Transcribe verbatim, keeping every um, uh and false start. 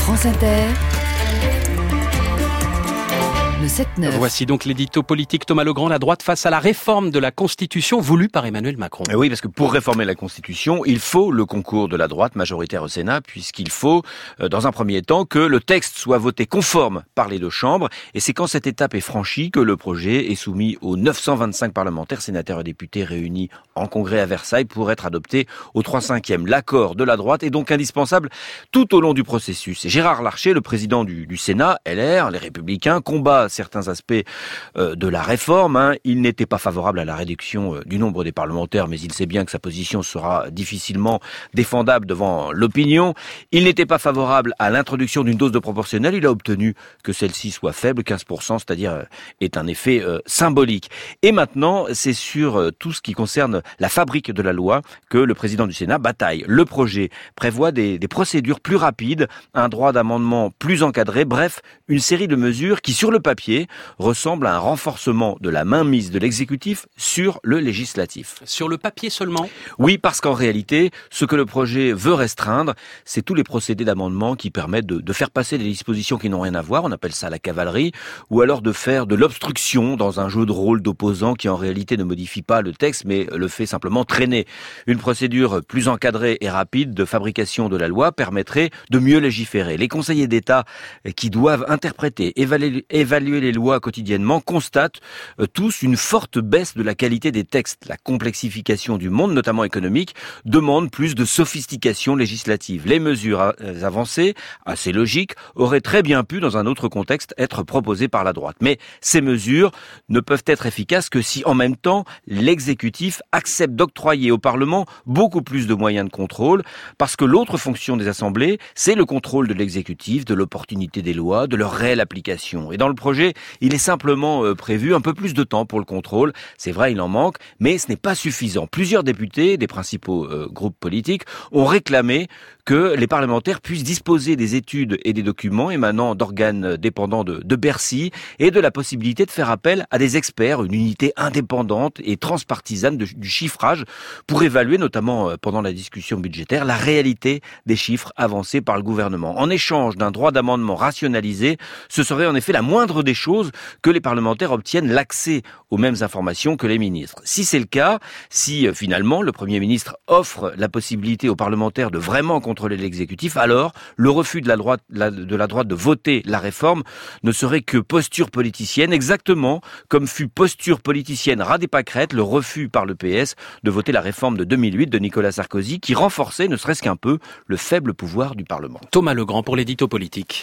France Inter, le sept neuf. Voici donc l'édito politique Thomas Legrand, la droite face à la réforme de la Constitution voulue par Emmanuel Macron. Oui, parce que pour réformer la Constitution, il faut le concours de la droite majoritaire au Sénat, puisqu'il faut, dans un premier temps, que le texte soit voté conforme par les deux chambres. Et c'est quand cette étape est franchie que le projet est soumis aux neuf cent vingt-cinq parlementaires, sénateurs et députés réunis en congrès à Versailles pour être adopté au trois cinquièmes. L'accord de la droite est donc indispensable tout au long du processus. Et Gérard Larcher, le président du, du Sénat, L R, les Républicains, combat certains aspects euh, de la réforme. Hein. Il n'était pas favorable à la réduction euh, du nombre des parlementaires, mais il sait bien que sa position sera difficilement défendable devant l'opinion. Il n'était pas favorable à l'introduction d'une dose de proportionnelle. Il a obtenu que celle-ci soit faible, quinze pour cent, c'est-à-dire euh, est un effet euh, symbolique. Et maintenant, c'est sur euh, tout ce qui concerne la fabrique de la loi que le président du Sénat bataille. Le projet prévoit des, des procédures plus rapides, un droit d'amendement plus encadré, bref, une série de mesures qui, sur le papier, ressemble à un renforcement de la mainmise de l'exécutif sur le législatif. Sur le papier seulement ? Oui, parce qu'en réalité, ce que le projet veut restreindre, c'est tous les procédés d'amendement qui permettent de, de faire passer des dispositions qui n'ont rien à voir, on appelle ça la cavalerie, ou alors de faire de l'obstruction dans un jeu de rôle d'opposants qui en réalité ne modifie pas le texte, mais le fait simplement traîner. Une procédure plus encadrée et rapide de fabrication de la loi permettrait de mieux légiférer. Les conseillers d'État qui doivent interpréter, évaluer, évaluer les lois quotidiennement constatent euh, tous une forte baisse de la qualité des textes. La complexification du monde, notamment économique, demande plus de sophistication législative. Les mesures avancées, assez logiques, auraient très bien pu, dans un autre contexte, être proposées par la droite. Mais ces mesures ne peuvent être efficaces que si, en même temps, l'exécutif accepte d'octroyer au Parlement beaucoup plus de moyens de contrôle, parce que l'autre fonction des assemblées, c'est le contrôle de l'exécutif, de l'opportunité des lois, de leur réelle application. Et dans le projet, il est simplement euh, prévu un peu plus de temps pour le contrôle. C'est vrai, il en manque, mais ce n'est pas suffisant. Plusieurs députés des principaux euh, groupes politiques ont réclamé que les parlementaires puissent disposer des études et des documents émanant d'organes dépendants de, de Bercy et de la possibilité de faire appel à des experts, une unité indépendante et transpartisane de, du chiffrage pour évaluer, notamment euh, pendant la discussion budgétaire, la réalité des chiffres avancés par le gouvernement. En échange d'un droit d'amendement rationalisé, ce serait en effet la moindre des choses que les parlementaires obtiennent l'accès aux mêmes informations que les ministres. Si c'est le cas, si euh, finalement le Premier ministre offre la possibilité aux parlementaires de vraiment contrôler l'exécutif, alors le refus de la droite, la, de la droite de voter la réforme ne serait que posture politicienne, exactement comme fut posture politicienne ras des pâquerettes le refus par le P S de voter la réforme de deux mille huit de Nicolas Sarkozy qui renforçait, ne serait-ce qu'un peu, le faible pouvoir du Parlement. Thomas Legrand pour l'édito politique.